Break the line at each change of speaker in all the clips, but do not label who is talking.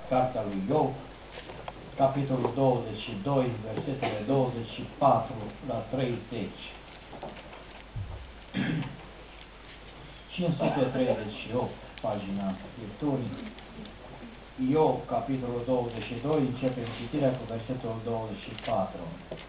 cartea lui Iov, capitolul 22, versetele 24 la 30. 538, pagina Scripturii. Iov, capitolul 22, începe citirea cu versetul 24.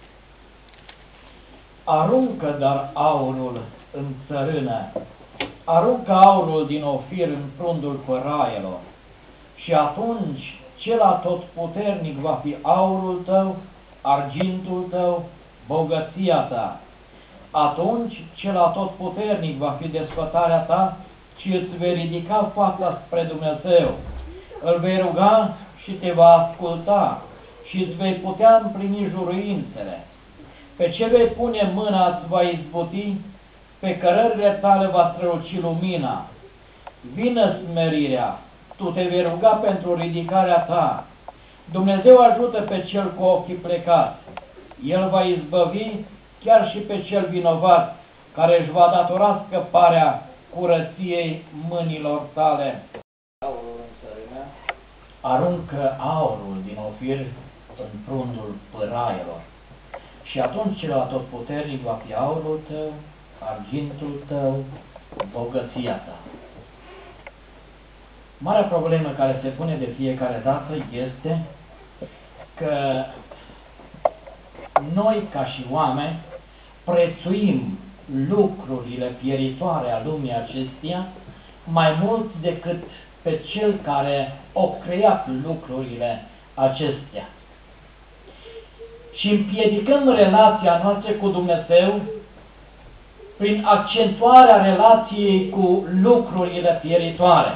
Aruncă dar aurul în țărână, aruncă aurul din Ofir în frundul păraielor, și atunci cel atotputernic va fi aurul tău, argintul tău, bogăția ta. Atunci cel atotputernic va fi desfătarea ta și îți vei ridica fața spre Dumnezeu. Îl vei ruga și te va asculta și îți vei putea împlini juruințele. Pe ce vei pune mâna îți va izbuti, pe cărările tale va străluci lumina. Vină smerirea, tu te vei ruga pentru ridicarea ta. Dumnezeu ajută pe cel cu ochii plecați. El va izbăvi chiar și pe cel vinovat, care își va datora scăparea curăției mâinilor tale. Aruncă aurul din Ofir în frundul păraielor, și atunci cel atotputernic va fi aurul tău, argintul tău, bogăția ta. Marea problemă care se pune de fiecare dată este că noi, ca și oameni, prețuim lucrurile pieritoare a lumii acesteia mai mult decât pe cel care a creat lucrurile acestea. Și împiedicăm relația noastră cu Dumnezeu prin accentuarea relației cu lucrurile pieritoare.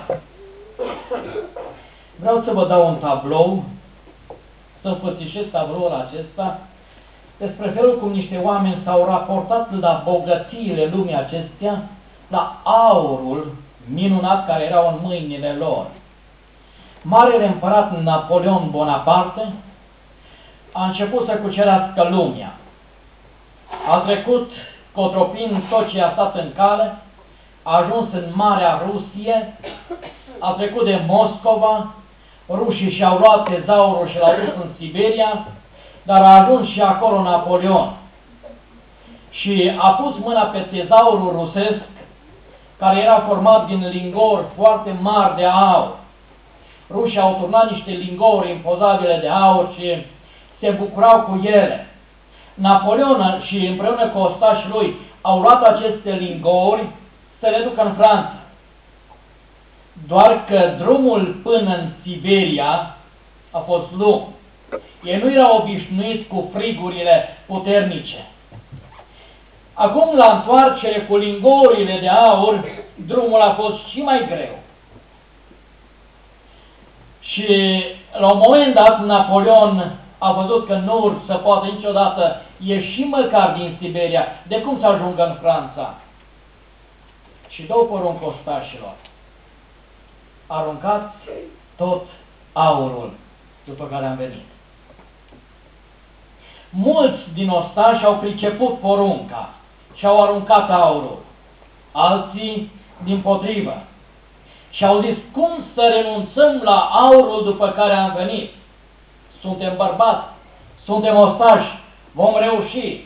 Vreau să vă dau un tablou, să împărțișez tabloul acesta despre felul cum niște oameni s-au raportat la bogățiile lumii acestea, la aurul minunat care erau în mâinile lor. Marele împărat Napoleon Bonaparte a început să cucerească lumea. A trecut cotropind tot ce a stat în cale, a ajuns în Marea Rusie, a trecut de Moscova, rușii și-au luat tezaurul și l-au dus în Siberia, dar a ajuns și acolo Napoleon. Și a pus mâna pe tezaurul rusesc, care era format din lingori foarte mari de aur. Rușii au turnat niște lingori impozabile de aur și se bucurau cu ele. Napoleon și împreună cu ostașii lui au luat aceste lingori să le ducă în Franța. Doar că drumul până în Siberia a fost lung. Ei nu erau obișnuiți cu frigurile puternice. Acum, la întoarcere cu lingorile de aur, drumul a fost și mai greu. Și la un moment dat, Napoleon a văzut că nu se poate niciodată ieși măcar din Siberia, de cum să ajungă în Franța. Și dau poruncă ostașilor: aruncați tot aurul după care am venit. Mulți din ostași au priceput porunca și au aruncat aurul. Alții dimpotrivă. Și au zis: cum să renunțăm la aurul după care am venit? Suntem bărbați, suntem ostași, vom reuși.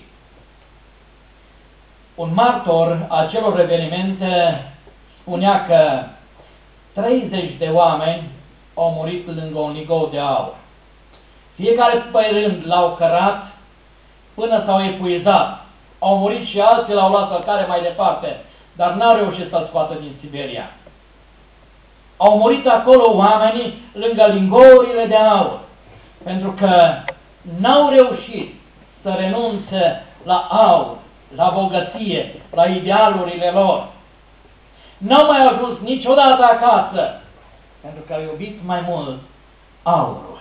Un martor a acelor evenimente spunea că 30 de oameni au murit lângă un ligou de aur. Fiecare pe rând l-au cărat până s-au epuizat. Au murit și alții, l-au luat călcare mai departe, dar n-au reușit să-l scoată din Siberia. Au murit acolo oamenii lângă lingourile de aur, pentru că n-au reușit să renunțe la aur, la bogăție, la idealurile lor. N-au mai ajuns niciodată acasă, pentru că au iubit mai mult aurul.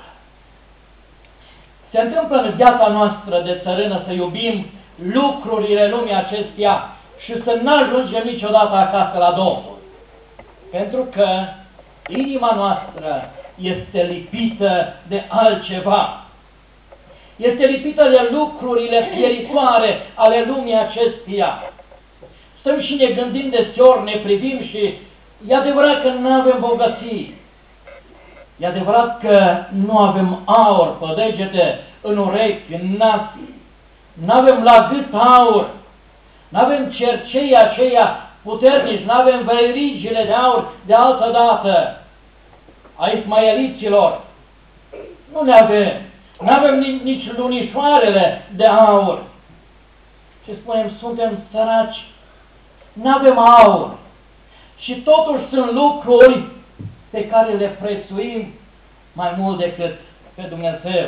Se întâmplă în viața noastră de țărână să iubim lucrurile lumii acesteia și să nu ajungem niciodată acasă la Domnul. Pentru că inima noastră este lipită de altceva. Este lipită de lucrurile pieritoare ale lumii acesteia. Stăm și ne gândim deseori, ne privim și e adevărat că nu avem bogății. E adevărat că nu avem aur pe degete, în urechi, în nas, nu avem la gât aur, nu avem cercei aceia puternici, nu avem verigile de aur de altă dată a ismaeliților. Nu ne avem. Nu avem nici lunișoarele de aur. Și spunem, suntem săraci, nu avem aur. Și totuși sunt lucruri pe care le prețuim mai mult decât pe Dumnezeu.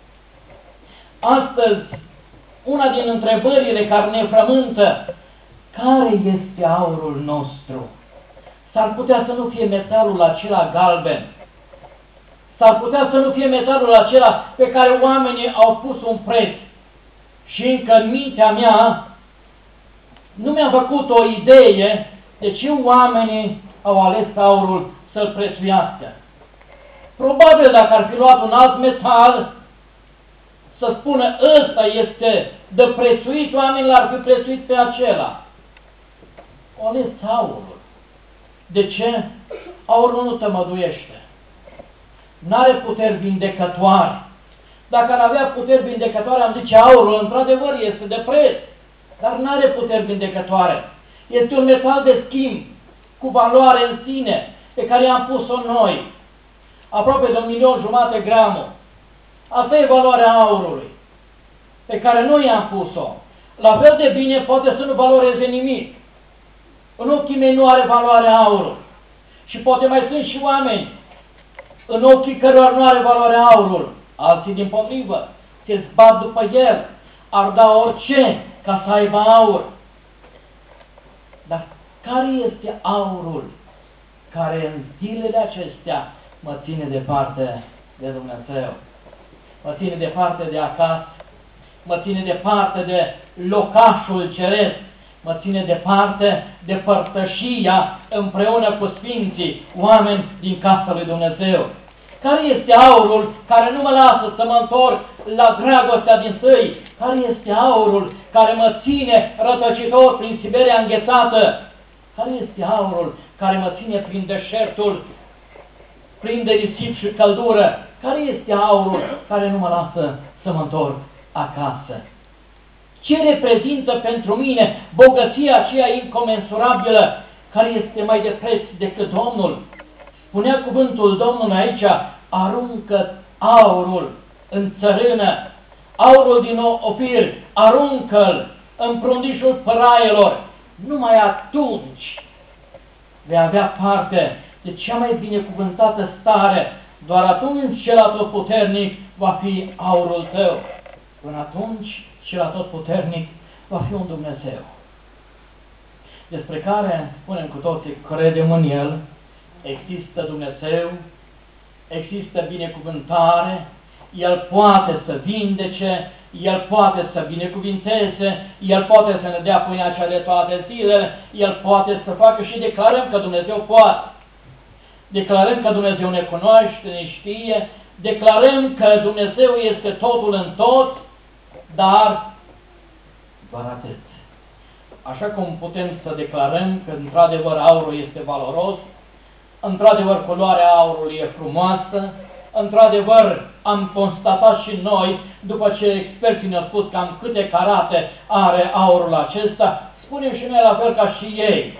Astăzi, una din întrebările care ne frământă, care este aurul nostru? S-ar putea să nu fie metalul acela galben. S-ar putea să nu fie metalul acela pe care oamenii au pus un preț. Și încă în mintea mea nu mi-a făcut o idee de ce oamenii au ales aurul să-l prețuiască. Probabil dacă ar fi luat un alt metal, să spună ăsta este de prețuit, oamenii l-ar fi prețuit pe acela. O ales aurul. De ce? Aurul nu tămăduiește. N-are puteri vindecătoare. Dacă ar avea puteri vindecătoare, am zice aurul, într-adevăr, este de preț, dar n-are puteri vindecătoare. Este un metal de schimb, cu valoare în sine, pe care i-am pus-o noi. Aproape de 1,5 kg gramul. Asta e valoarea aurului, pe care noi i-am pus-o. La fel de bine poate să nu valoreze nimic. În ochii mei nu are valoare aurul. Și poate mai sunt și oameni în ochii cărora nu are valoare aurul. Alții dimpotrivă, se zbat după el, ar da orice ca să aibă aur. Dar care este aurul care în zilele acestea mă ține departe de Dumnezeu? Mă ține departe de acasă, mă ține departe de locașul ceresc, mă ține departe de părtășia împreună cu sfinții, oameni din casa lui Dumnezeu. Care este aurul care nu mă lasă să mă întorc la dragostea din săi? Care este aurul care mă ține rătăcitor prin Siberia înghețată? Care este aurul care mă ține prin deșertul plin de risip și căldură? Care este aurul care nu mă lasă să mă întorc acasă? Ce reprezintă pentru mine bogăția aceea incomensurabilă care este mai de preț decât Domnul? Spunea cuvântul Domnului aici, aruncă aurul în țărână, aurul din Ofir, aruncă-l în prundișul păraielor. Numai atunci vei avea parte de cea mai binecuvântată stare. Doar atunci cel atotputernic va fi aurul tău. Până atunci cel atotputernic va fi un Dumnezeu, despre care spunem cu toții, credem în El. Există Dumnezeu, există binecuvântare, El poate să vindece, El poate să binecuvinteze, El poate să ne dea pâinea cea de toate zilele, El poate să facă și declarăm că Dumnezeu poate. Declarăm că Dumnezeu ne cunoaște, ne știe, declarăm că Dumnezeu este totul în tot, dar doar atât. Așa cum putem să declarăm că într-adevăr aurul este valoros, într-adevăr culoarea aurului e frumoasă, într-adevăr am constatat și noi, după ce experții ne-au spus cam câte carate are aurul acesta, spunem și noi la fel ca și ei.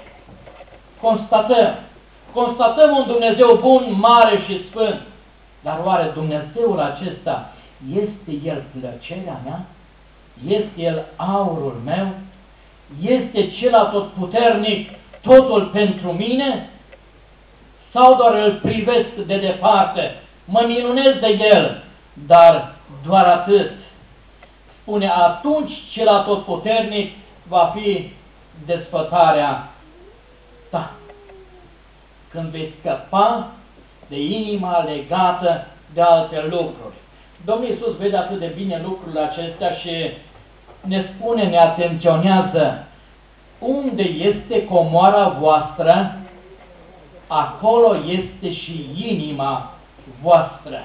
Constatăm un Dumnezeu bun, mare și sfânt, dar oare Dumnezeul acesta este El plăcerea mea? Este El aurul meu? Este Cel atotputernic totul pentru mine? Sau doar îl privesc de departe, mă minunez de El, dar doar atât? Spune, atunci Cel atotputernic va fi desfătarea ta. Când vei scăpa de inima legată de alte lucruri. Domnul Iisus vede atât de bine lucrurile acestea și ne spune, ne atenționează, unde este comoara voastră, acolo este și inima voastră.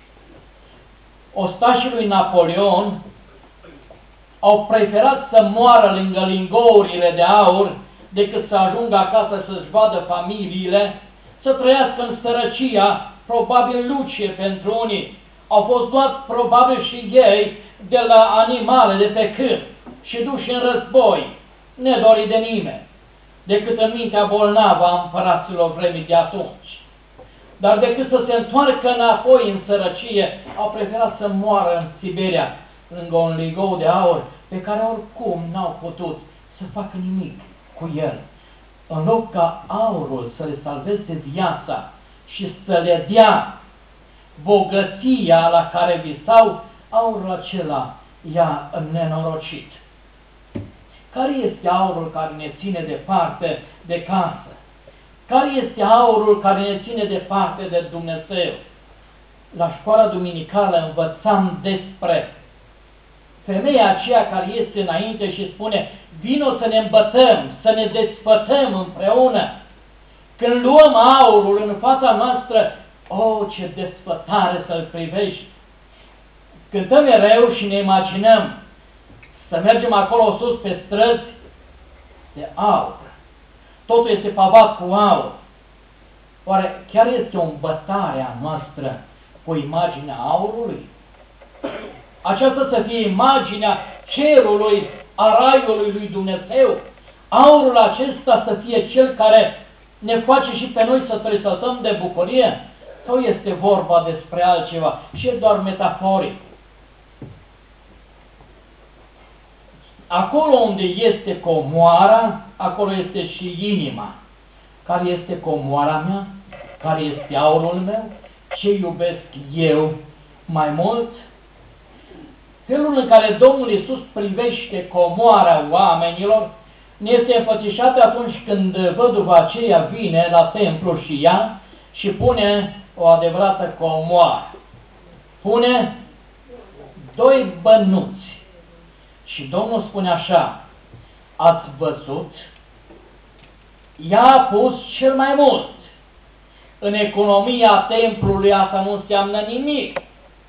Ostașii lui Napoleon au preferat să moară lângă lingourile de aur decât să ajungă acasă să-și vadă familiile, să trăiască în sărăcia probabil lucie pentru unii, au fost luați probabil și ei de la animale de pe câmp și duși în război, nedorit de nimeni, decât în mintea bolnavă a împăraților vremii de atunci. Dar decât să se întoarcă înapoi în sărăcie, au preferat să moară în Siberia, lângă un ligou de aur, pe care oricum n-au putut să facă nimic cu el. În loc ca aurul să le salveze viața și să le dea bogăția la care visau, aurul acela i-a nenorocit. Care este aurul care ne ține departe de casă? Care este aurul care ne ține departe de Dumnezeu? La școala duminicală învățam despre femeia aceea care este înainte și spune: vino să ne îmbătăm, să ne despătăm împreună. Când luăm aurul în fața noastră, ce despătare să-l privești! Cântăm mereu și ne imaginăm să mergem acolo sus pe străzi de aur. Totul este pavat cu aur. Oare chiar este o îmbătare a noastră cu imaginea aurului? Aceasta să fie imaginea cerului, a raiului lui Dumnezeu? Aurul acesta să fie cel care ne face și pe noi să tresătăm de bucurie? Sau este vorba despre altceva și e doar metaforic? Acolo unde este comoara, acolo este și inima. Care este comoara mea? Care este aurul meu? Ce iubesc eu mai mult? Felul în care Domnul Iisus privește comoara oamenilor ne este înfățișat atunci când văduva aceea vine la templu și ia și pune o adevărată comoară. Pune 2 bănuți. Și Domnul spune așa: ați văzut? Ea a pus cel mai mult. În economia templului asta nu înseamnă nimic.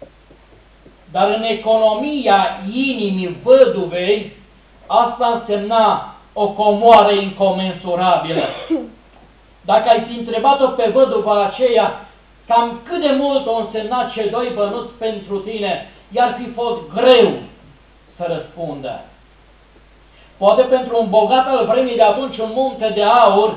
Dar în economia inimii văduvei, asta însemna o comoară incomensurabilă. Dacă ai fi întrebat-o pe văduva aceea cam cât de mult o însemna cei 2 bănuți pentru tine, i-ar fi fost greu să răspundă. Poate pentru un bogat al vremii de atunci un munte de aur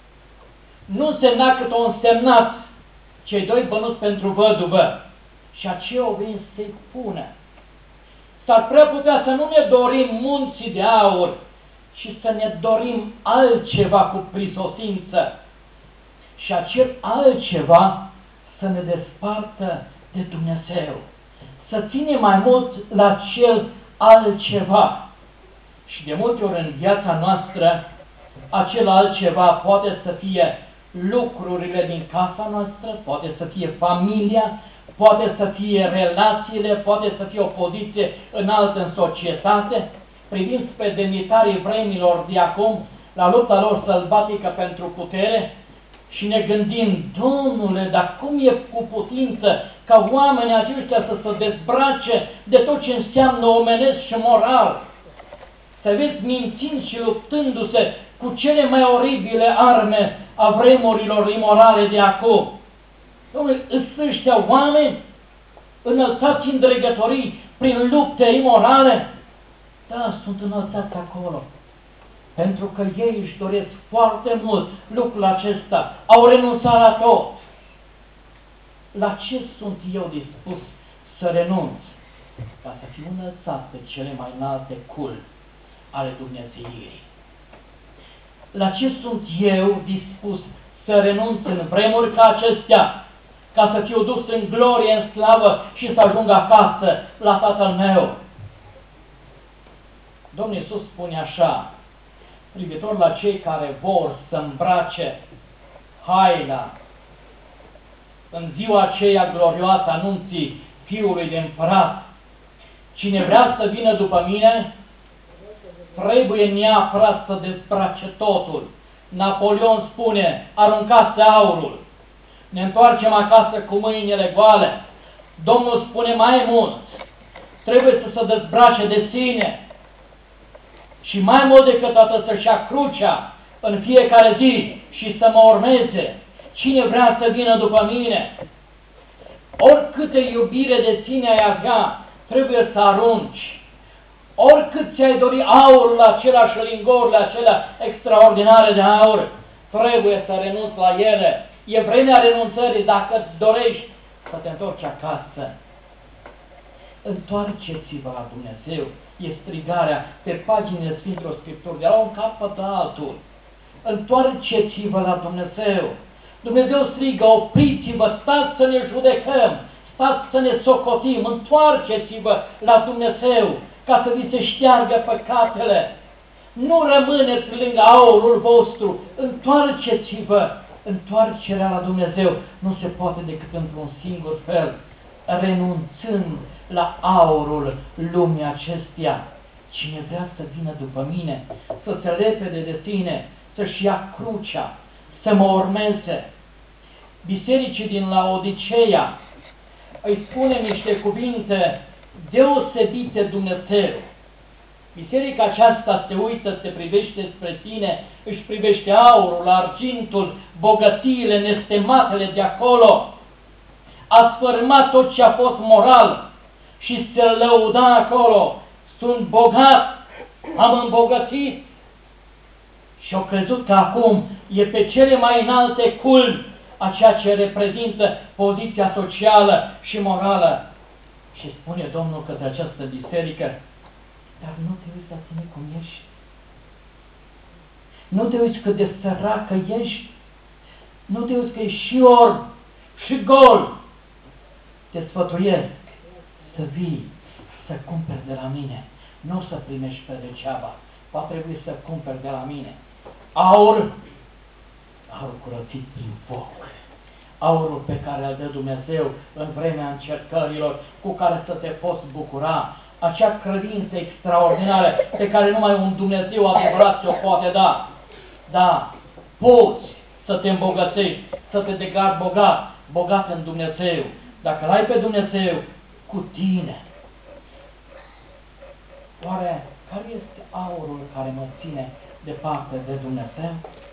nu însemna cât o însemnat cei 2 bănuți pentru văduvă. Și aceea o vin să-i pună. S-ar prea putea să nu ne dorim munții de aur, și să ne dorim altceva cu prisosință. Și acel altceva să ne despartă de Dumnezeu. Să ținem mai mult la cel altceva. Și de multe ori în viața noastră, acel altceva poate să fie lucrurile din casa noastră, poate să fie familia, poate să fie relațiile, poate să fie o poziție înaltă în societate. Privind spre demnitarii vremilor de acum, la lupta lor sălbatică pentru putere, și ne gândim: Domnule, dar cum e cu putință ca oamenii aceștia să se dezbrace de tot ce înseamnă omenesc și moral? Să vezi mințind și luptându-se cu cele mai oribile arme a vremurilor imorale de acum. Dom'le, îți ăștia oameni înălțați în dregătorii prin lupte imorale? Da, sunt înălțați acolo. Pentru că ei își doresc foarte mult lucrul acesta. Au renunțat la tot. La ce sunt eu dispus să renunț? Ca să fiu înălțat pe cele mai înalte culmi ale Dumnezeirii. La ce sunt eu dispus să renunț în vremuri ca acestea, ca să fiu dus în glorie, în slavă și să ajung acasă la Tatăl meu? Domnul Iisus spune așa, privitor la cei care vor să îmbrace haina în ziua aceea glorioasă anunții Fiului de Împărat: cine vrea să vină după mine, trebuie neapărat să dezbrace totul. Napoleon spune: aruncați aurul. Ne întoarcem acasă cu mâinile goale. Domnul spune mai mult: trebuie să se dezbrace de sine. Și mai mult decât atât, să-și ia crucea în fiecare zi și să mă urmeze. Cine vrea să vină după mine? oricâte iubire de sine ai avea, trebuie să arunci. Oricât ți-ai dori aurul acela și lingorile acelea extraordinare de aur, trebuie să renunți la ele. E vremea renunțării dacă îți dorești să te întorci acasă. Întoarceți-vă la Dumnezeu. E strigarea pe paginile Sfintelor Scripturi, de la un capăt la altul. Întoarceți-vă la Dumnezeu. Dumnezeu strigă, opriți-vă, stați să ne judecăm, stați să ne socotim, întoarceți-vă la Dumnezeu, ca să vi se șteargă păcatele. Nu rămâneți lângă aurul vostru, întoarceți-vă. Întoarcerea la Dumnezeu nu se poate decât într-un singur fel, renunțând la aurul lumii acesteia. Cine vrea să vină după mine, să se lepede de tine, să-și ia crucea, să mă urmeze. Bisericii din Laodiceea îi spune niște cuvinte deosebite Dumnezeu. Biserica aceasta se uită, se privește spre tine, își privește aurul, argintul, bogățiile, nestematele de acolo. A sfărâmat tot ce a fost moral și se lăuda acolo. Sunt bogat, am îmbogățit. Și au crezut că acum e pe cele mai înalte culmi a ceea ce reprezintă poziția socială și morală. Și spune Domnul către această biserică, dar nu te uiți la tine cum ești? Nu te uiți cât de săracă ești? Nu te uiți că ești și orb și gol? Te sfătuiesc să vii, să cumperi de la mine. Nu o să primești pe degeaba, va trebui să cumperi de la mine. Aur curățit prin foc. Aurul pe care îl dă Dumnezeu în vremea încercărilor, cu care să te poți bucura. Acea credință extraordinară pe care numai un Dumnezeu adevărat ți-o poate da. Da, poți să te îmbogățești, să te declari bogat, bogat în Dumnezeu. Dacă l-ai pe Dumnezeu cu tine, oare care este aurul care mă ține departe de Dumnezeu?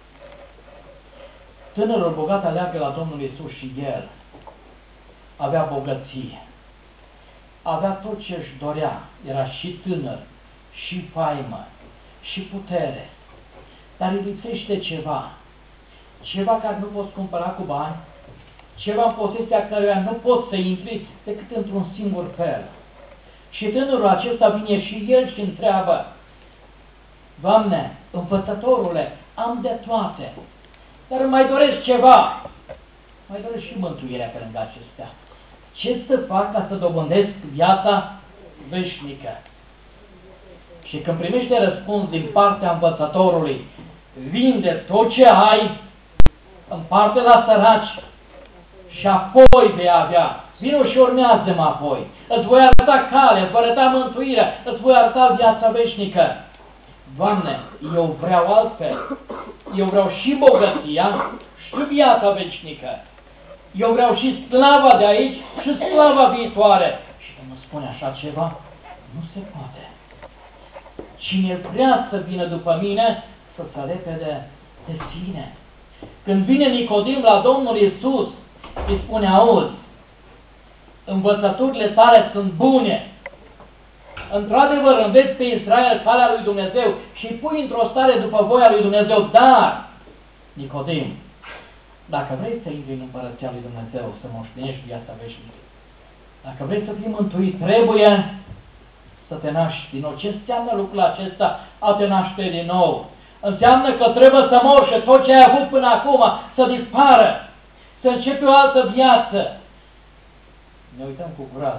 Tânărul bogat aleargă la Domnul Iisus și el avea bogăție. Avea tot ce își dorea, era și tânăr, și faimă, și putere. Dar îi lipsește ceva. Ceva care nu poți cumpăra cu bani, ceva în posesia căruia nu poți să intri decât într-un singur fel. Și tânărul acesta vine și el și întreabă, Doamne, învățătorule, am de toate, dar mai doresc ceva. Mai doresc și mântuirea pe lângă acestea. Ce să fac ca să dobândesc viața veșnică? Și când primește răspuns din partea învățătorului, vinde tot ce ai, împarte la săraci și apoi vei avea. Vino și urmează-mă apoi. Îți voi arăta cale, îți voi arăta mântuirea, îți voi arăta viața veșnică. Doamne, eu vreau altfel. Eu vreau și bogăția și viața veșnică. Eu vreau și slava de aici și slava viitoare. Și Domnul spune așa ceva? Nu se poate. Cine vrea să vină după mine, să se lepede de sine. Când vine Nicodim la Domnul Iisus, îi spune, auzi, învățăturile tale sunt bune. Într-adevăr, înveți pe Israel calea lui Dumnezeu și îi pui într-o stare după voia lui Dumnezeu, dar, Nicodim, dacă vrei să intri în Împărăția lui Dumnezeu, să moștenești viața veșnică, dacă vrei să fii mântuit, trebuie să te naști din nou. Ce înseamnă lucrul acesta, a te naște din nou? Înseamnă că trebuie să mori și tot ce ai avut până acum să dispară, să începi o altă viață. Ne uităm cu groaz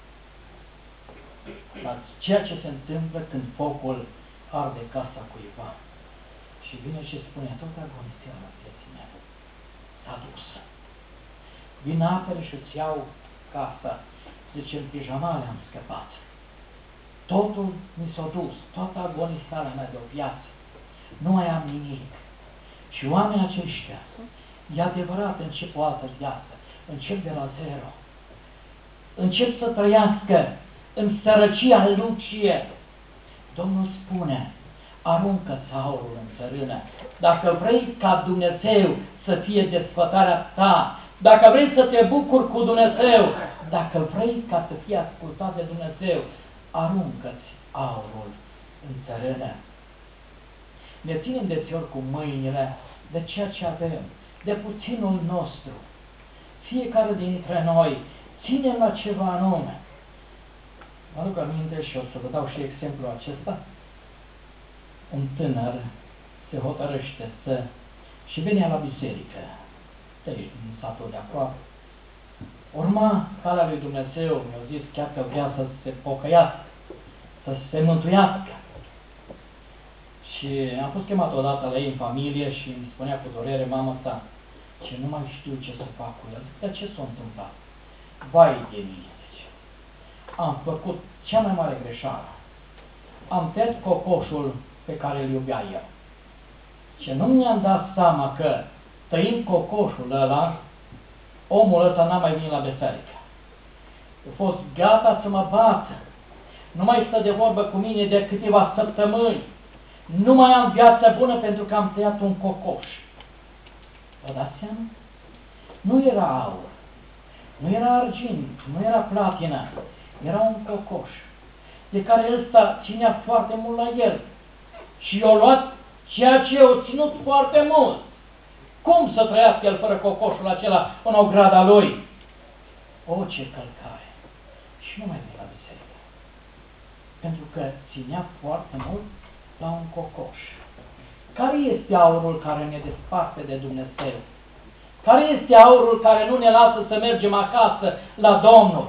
la ceea ce se întâmplă când focul arde casa cuiva. Și vine și spune, tot agonisia vieții mele s-a dus. Vin apele și îți iau casa. Zice, în pijamale am scăpat. Totul mi s-a dus, toată agonisarea mea de o viață. Nu mai am nimic. Și oamenii aceștia, e adevărat, încep o altă viață, încep de la zero. Încep să trăiască în sărăcia lucie. Domnul spune, aruncă-ți aurul în țărână. Dacă vrei ca Dumnezeu să fie desfătarea ta, dacă vrei să te bucuri cu Dumnezeu, dacă vrei ca să fii ascultat de Dumnezeu, aruncă-ți aurul în țărână. Ne ținem deseori cu mâinile de ceea ce avem, de puținul nostru. Fiecare dintre noi ținem la ceva anume. Mă aduc aminte și o să vă dau și exemplul acesta. Un tânăr se hotărăște și venea la biserică, de aici, în satul de aproape. Urma calea lui Dumnezeu, mi-a zis chiar că vrea să se pocăiască, să se mântuiască. Și am fost chemat odată la ei în familie și îmi spunea cu durere mama sa, ce nu mai știu ce să fac cu el. Zic, dar ce s-a întâmplat? Vai de mine, zice. Am făcut cea mai mare greșeală. Am tăiat cocoșul pe care îl iubea el. Și nu mi-am dat seama că, tăind cocoșul ăla, omul ăsta n-a mai venit la biserică. A fost gata să mă bată. Nu mai stă de vorbă cu mine de câteva săptămâni. Nu mai am viață bună pentru că am tăiat un cocoș. Vă dați seama? Nu era aur, nu era argint, nu era platină, era un cocoș, de care ăsta ținea foarte mult la el. Și i-a luat ceea ce i-a ținut foarte mult. Cum să trăiască el fără cocoșul acela în ograda lui? O, ce călcare! Și nu mai vine la biserică. Pentru că ținea foarte mult la un cocoș. Care este aurul care ne desparte de Dumnezeu? Care este aurul care nu ne lasă să mergem acasă la Domnul?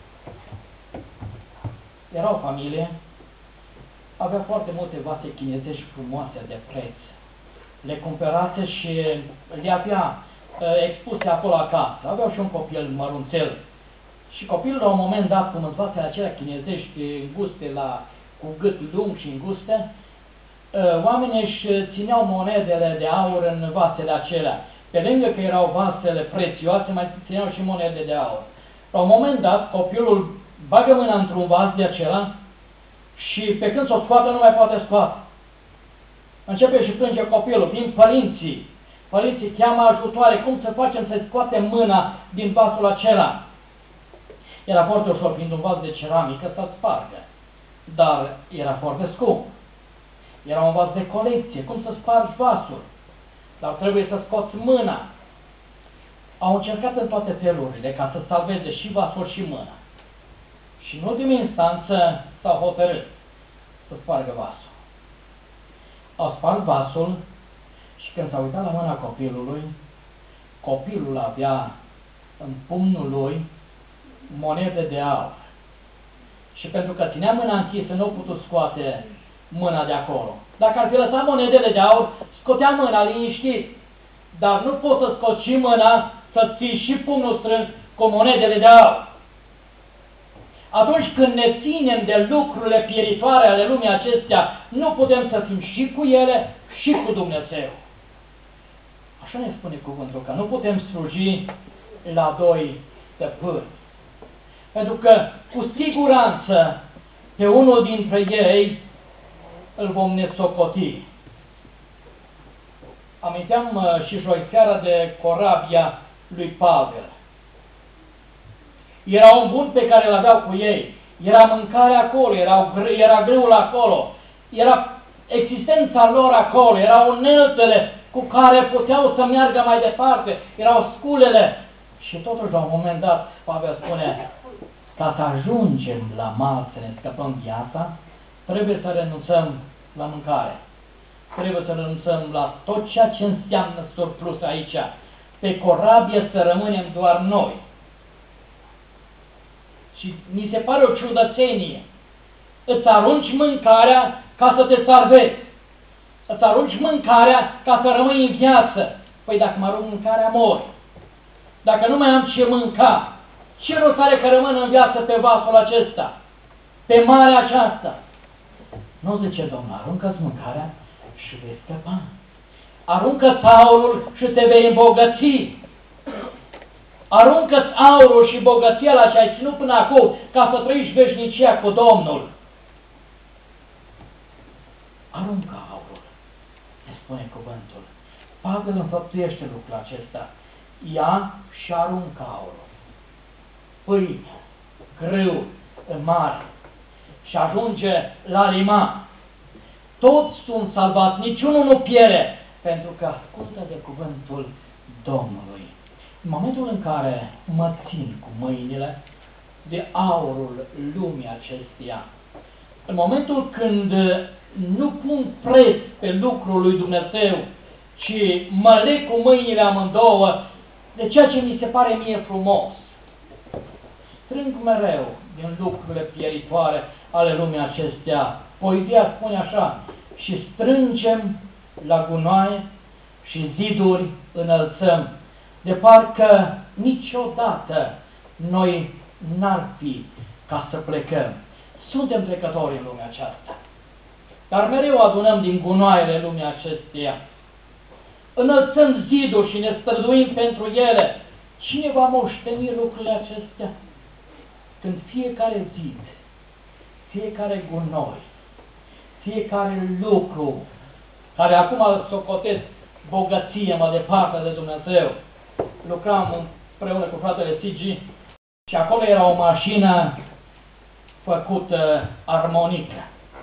Era o familie, avea foarte multe vase chinezești frumoase de preț. Le cumpărase și le avea expuse acolo acasă. Aveau și un copil mărunțel. Și copilul, la un moment dat, cum în vasele acelea chinezești înguste, cu gât lung și înguste, oamenii își țineau monedele de aur în vasele acelea. Pe lângă că erau vasele prețioase, mai țineau și monede de aur. La un moment dat, copilul bagă mâna într-un vas de acela și pe când s-o scoată, nu mai poate scoate. Începe și plânge copilul, vin părinții. Părinții cheamă ajutoare, cum să facem să scoatem mâna din vasul acela? Era foarte ușor, fiind un vas de ceramică, să spargă. Dar era foarte scump. Era un vas de colecție, cum să spargi vasul? Dar trebuie să scoți mâna. Au încercat în toate felurile ca să salveze și vasul și mâna. Și în ultimă instanță s-au hotărât să spargă vasul. Au spart vasul și când s-a uitat la mâna copilului, copilul avea în pumnul lui monede de aur. Și pentru că ținea mâna închisă, nu a putut scoate mâna de acolo. Dacă ar fi lăsat monedele de aur, scotea mâna liniștit. Dar nu poți să scoți și mâna, să ții și pumnul strâns cu monedele de aur. Atunci când ne ținem de lucrurile pieritoare ale lumii acestea, nu putem să fim și cu ele și cu Dumnezeu. Așa ne spune cuvântul, că nu putem sluji la doi stăpâni. Pentru că, cu siguranță, pe unul dintre ei îl vom nesocoti. Aminteam și joi seara de corabia lui Pavel. Era un bun pe care îl aveau cu ei. Era mâncarea acolo, era grâul acolo. Era existența lor acolo, erau uneltele cu care puteau să meargă mai departe. Erau sculele. Și totuși, la un moment dat, Pavel spune, ca să ajungem la mal, să ne scăpăm viața, trebuie să renunțăm la mâncare. Trebuie să renunțăm la tot ceea ce înseamnă surplus aici. Pe corabie să rămânem doar noi. Și mi se pare o ciudățenie. Îți arunci mâncarea ca să te salvezi. Îți arunci mâncarea ca să rămâi în viață. Păi dacă mă arunc mâncarea, mori. Dacă nu mai am ce mânca, ce rost are că rămân în viață pe vasul acesta? Pe marea aceasta? Nu zice Domnul, aruncă-ți mâncarea și vei scăpa. Aruncă-ți aurul și te vei îmbogăți. Aruncă-ți aurul și bogăția la ce ai ținut până acum, ca să trăiești veșnicia cu Domnul. Aruncă aurul, ne spune cuvântul. Pavel înfăptuiește lucrul acesta. ia și aruncă aurul, pâine, grâu în mare și ajunge la liman. Toți sunt salvați, niciunul nu pierde, pentru că ascultă de cuvântul Domnului. În momentul în care mă țin cu mâinile de aurul lumii acesteia, în momentul când nu pun preț pe lucrul lui Dumnezeu, ci mă leg cu mâinile amândouă de ceea ce mi se pare mie frumos, strâng mereu din lucrurile pieritoare ale lumii acestea. Poezia spune așa: și strângem la gunoaie și ziduri înălțăm, de parcă niciodată noi n-ar fi ca să plecăm. Suntem trecători în lumea aceasta, dar mereu adunăm din gunoaiele lumii acesteia. Înălțăm ziduri și ne străduim pentru ele. Cine va moșteni lucrurile acestea? Când fiecare zid, fiecare gunoi, fiecare lucru care acum socotesc bogăție mai departe de Dumnezeu. Lucram împreună cu fratele C.G. și acolo era o mașină făcută armonică.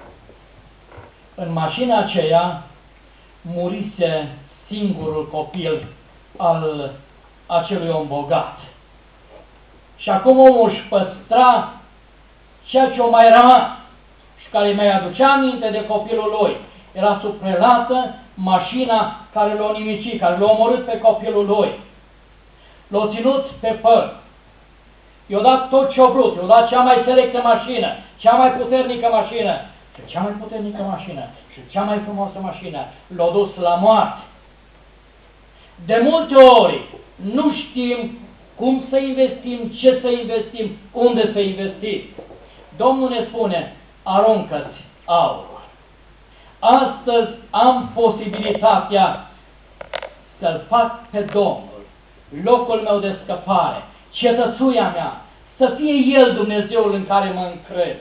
În mașina aceea murise singurul copil al acelui om bogat. Și acum omul își păstra ceea ce o mai rămas și care îi mai aducea aminte de copilul lui. Era suprelată mașina care l-a nimicit, care l-a omorât pe copilul lui. L-a ținut pe păr. I-a dat tot ce-a vrut, i-a dat cea mai selectă mașină, cea mai puternică mașină, și cea mai puternică mașină, și cea mai frumoasă mașină. L-a dus la moarte. De multe ori nu știm cum să investim, ce să investim, unde să investim. Domnul ne spune: aruncă-ți aurul. Astăzi am posibilitatea să-L fac pe Domnul locul meu de scăpare, cetățuia mea, să fie El Dumnezeul în care mă încred.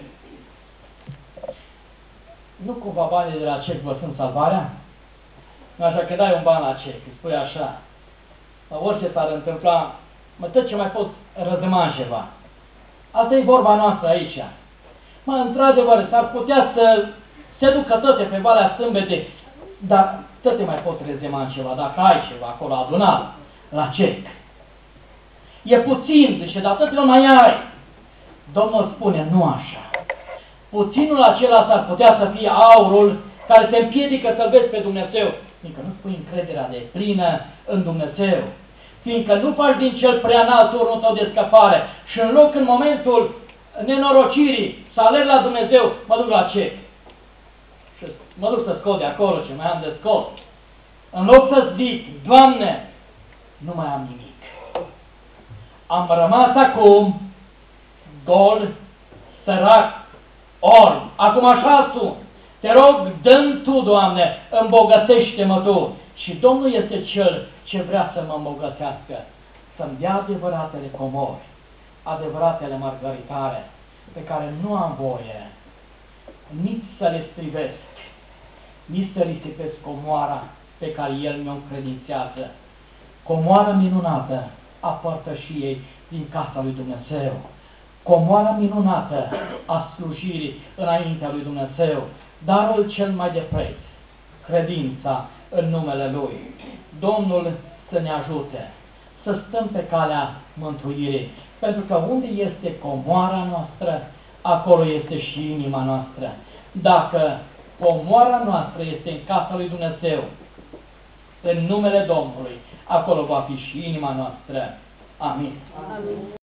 Nu cumva banii de la cec vă sunt salvarea? Așa că dai un ban la cec, îți spui așa: orice s-ar întâmpla, tot ce mai poți răzăma ceva. Asta e vorba noastră aici. Într-adevăr, s-ar putea să se ducă toate pe Valea Sâmbetei, dar toate mai poți rezema ceva, dacă ai ceva acolo adunat la cec. E puțin, zice, dar toate mai ai. Domnul spune: nu așa. Puținul acela s-ar putea să fie aurul care te împiedică să-L vezi pe Dumnezeu, fiindcă nu spui încrederea de plină în Dumnezeu, fiindcă nu faci din cel prea înalt turnul tău de scăpare și în loc, în momentul nenorocirii, să alerg la Dumnezeu, mă duc la cec și mă duc să scot de acolo ce mai am de scos. În loc să zic: Doamne, nu mai am nimic, am rămas acum gol, sărac, orb. Acum așa sunt. Te rog, dă-mi Tu, Doamne, îmbogățește-mă Tu. Și Domnul este Cel ce vrea să mă îmbogățească, să-mi dea adevăratele comori, adevăratele mărgăritare, pe care nu am voie nici să le strivesc, nici să risipesc comoara pe care El mi-o încredințează. Comoara minunată a părtășiei din casa lui Dumnezeu, comoara minunată a slujirii înaintea lui Dumnezeu, darul cel mai de preț, credința în numele Lui. Domnul să ne ajute să stăm pe calea mântuirii, pentru că unde este comoara noastră, acolo este și inima noastră. Dacă comoara noastră este în casa lui Dumnezeu, în numele Domnului, acolo va fi și inima noastră. Amin. Amin.